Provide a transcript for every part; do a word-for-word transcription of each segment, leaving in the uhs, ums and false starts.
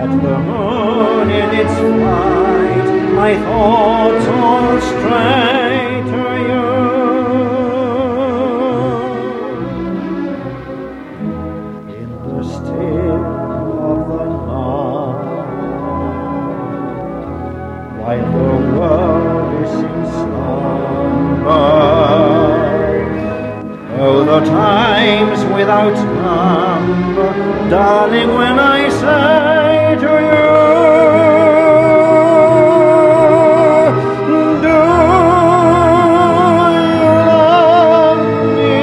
the moon in its flight, my thoughts all stray to you. In the still of the night, while the world is in slumber, oh, the times without number, darling, when I say to you, do you love me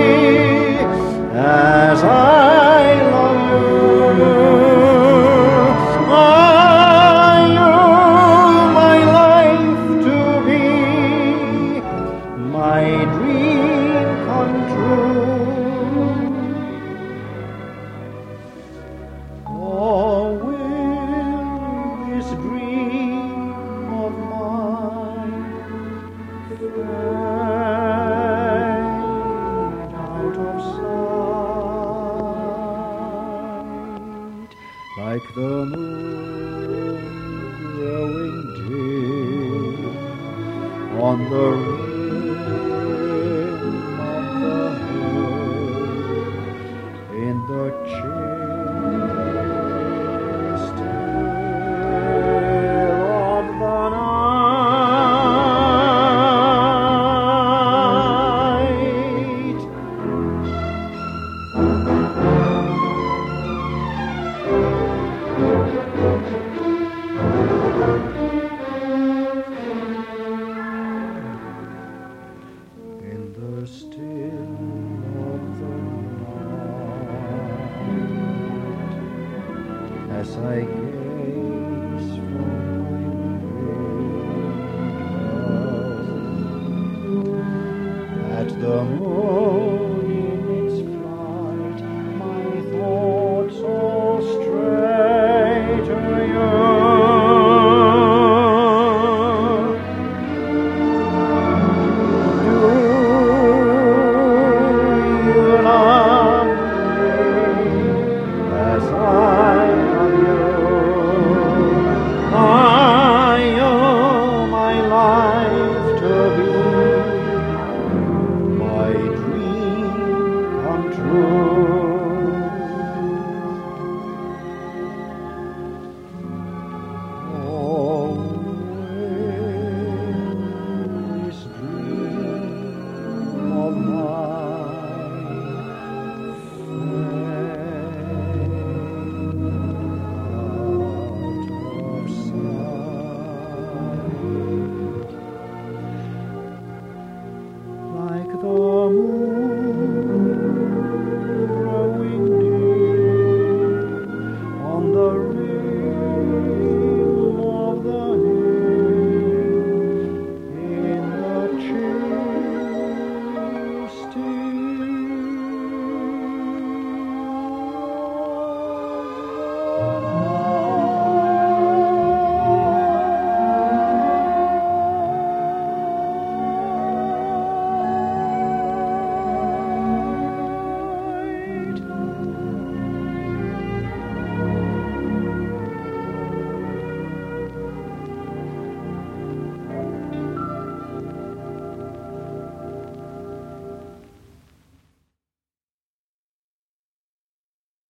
as I love you? Are you my life to be, my dream come true? Or will this dream of mine fade out of sight, like the moon growing dim on the rim of the hill, in the chill still of the night. In the still of the night, as I gaze from my window at the moon in its flight, my thoughts all stray to you. Do you love me as I love you? Are you my life to be, my dream come true? Oh, will this dream of mine like the moon growing dim on the rim